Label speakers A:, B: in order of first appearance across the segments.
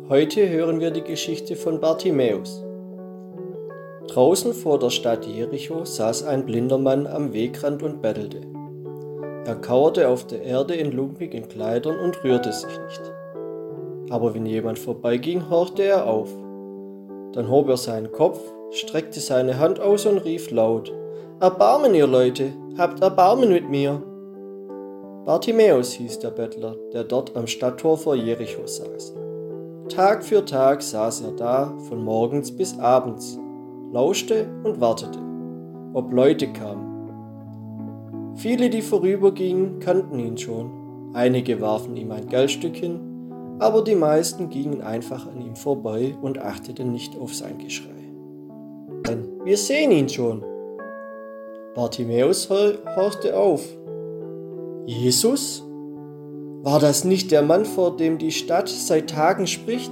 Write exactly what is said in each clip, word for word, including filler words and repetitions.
A: Heute hören wir die Geschichte von Bartimäus. Draußen vor der Stadt Jericho saß ein blinder Mann am Wegrand und bettelte. Er kauerte auf der Erde in lumpigen Kleidern und rührte sich nicht. Aber wenn jemand vorbeiging, horchte er auf. Dann hob er seinen Kopf, streckte seine Hand aus und rief laut: »Erbarmen, ihr Leute, habt Erbarmen mit mir!« Bartimäus hieß der Bettler, der dort am Stadttor vor Jericho saß. Tag für Tag saß er da, von morgens bis abends, lauschte und wartete, ob Leute kamen. Viele, die vorübergingen, kannten ihn schon. Einige warfen ihm ein Geldstück hin, aber die meisten gingen einfach an ihm vorbei und achteten nicht auf sein Geschrei. Nein, wir sehen ihn schon. Bartimäus horchte auf. Jesus? War das nicht der Mann, vor dem die Stadt seit Tagen spricht?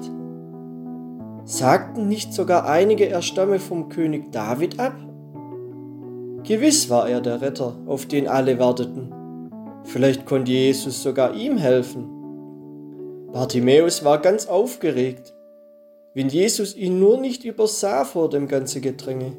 A: Sagten nicht sogar einige, er stamme vom König David ab? Gewiss war er der Retter, auf den alle warteten. Vielleicht konnte Jesus sogar ihm helfen. Bartimäus war ganz aufgeregt, wenn Jesus ihn nur nicht übersah vor dem ganzen Gedränge.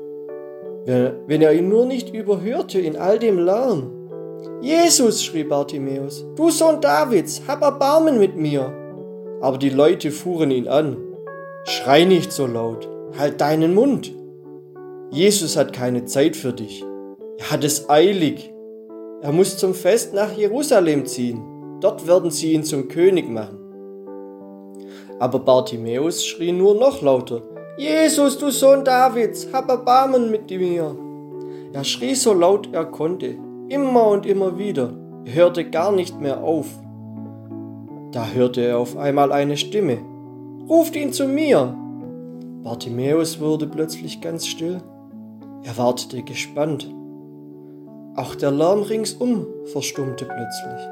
A: Wenn er ihn nur nicht überhörte in all dem Lärm. »Jesus«, schrie Bartimäus, »du Sohn Davids, hab Erbarmen mit mir!« Aber die Leute fuhren ihn an. »Schrei nicht so laut, halt deinen Mund! Jesus hat keine Zeit für dich. Er hat es eilig. Er muss zum Fest nach Jerusalem ziehen. Dort werden sie ihn zum König machen.« Aber Bartimäus schrie nur noch lauter: »Jesus, du Sohn Davids, hab Erbarmen mit mir!« Er schrie so laut er konnte, immer und immer wieder. Er hörte gar nicht mehr auf. Da hörte er auf einmal eine Stimme: »Ruft ihn zu mir!« Bartimäus wurde plötzlich ganz still. Er wartete gespannt. Auch der Lärm ringsum verstummte plötzlich.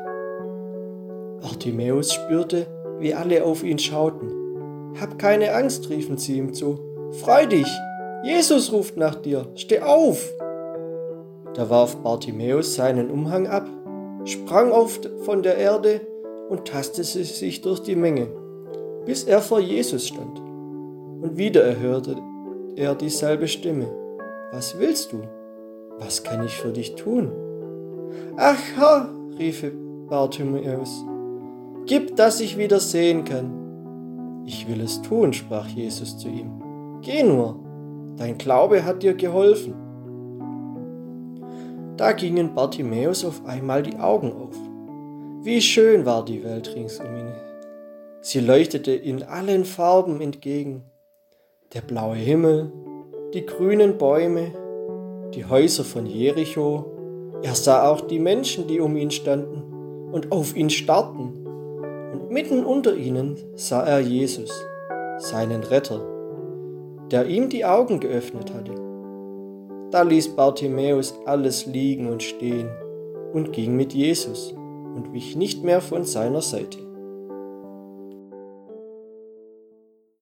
A: Bartimäus spürte, wie alle auf ihn schauten. »Hab keine Angst«, riefen sie ihm zu. »Freu dich! Jesus ruft nach dir! Steh auf!« Da warf Bartimäus seinen Umhang ab, sprang auf von der Erde und tastete sich durch die Menge, bis er vor Jesus stand. Und wieder erhörte er dieselbe Stimme: »Was willst du? Was kann ich für dich tun?« »Ach Herr«, rief Bartimäus, »gib, dass ich wieder sehen kann.« »Ich will es tun«, sprach Jesus zu ihm. »Geh nur, dein Glaube hat dir geholfen.« Da gingen Bartimäus auf einmal die Augen auf. Wie schön war die Welt rings um ihn. Sie leuchtete in allen Farben entgegen. Der blaue Himmel, die grünen Bäume, die Häuser von Jericho. Er sah auch die Menschen, die um ihn standen und auf ihn starrten. Und mitten unter ihnen sah er Jesus, seinen Retter, der ihm die Augen geöffnet hatte. Da ließ Bartimäus alles liegen und stehen und ging mit Jesus und wich nicht mehr von seiner Seite.